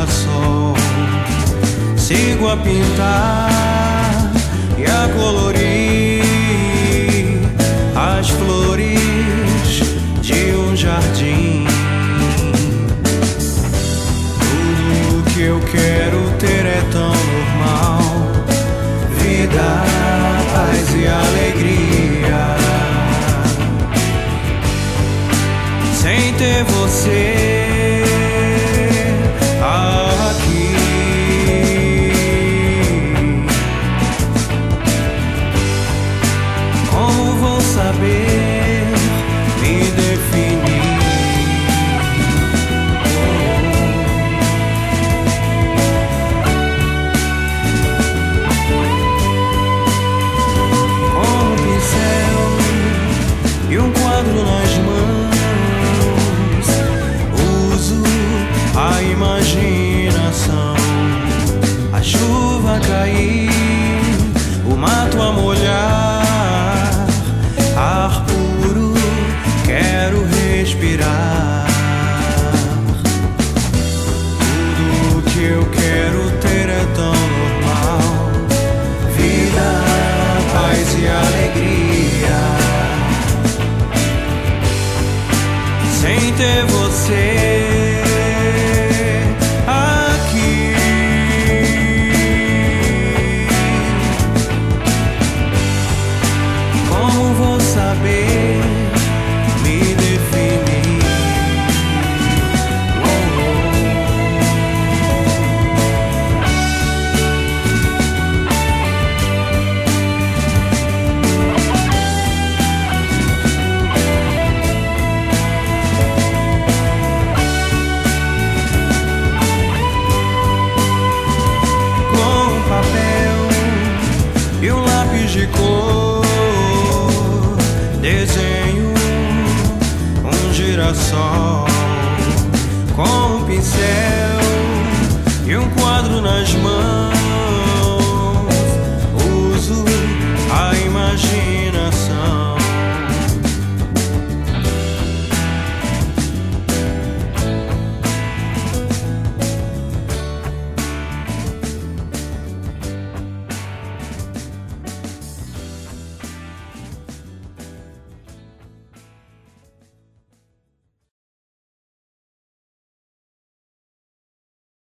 girassol. Sigo a pintar e a colorir as flores de um jardim. Tudo que eu quero ter é tão normal: vida, paz e alegria. Sem ter você aqui, como vou saber me definir? Com um pincel e um quadro nas mãos, uso a imaginação. A chuva cair, o mato a molhar, ar puro quero respirar. Tudo que eu quero ter é tão normal: vida, paz e alegria. Sem ter você aqui, como vou saber me definir? Com papel e um lápis de cor, desenho um girassol. Com um pincel e um quadro nas mãos,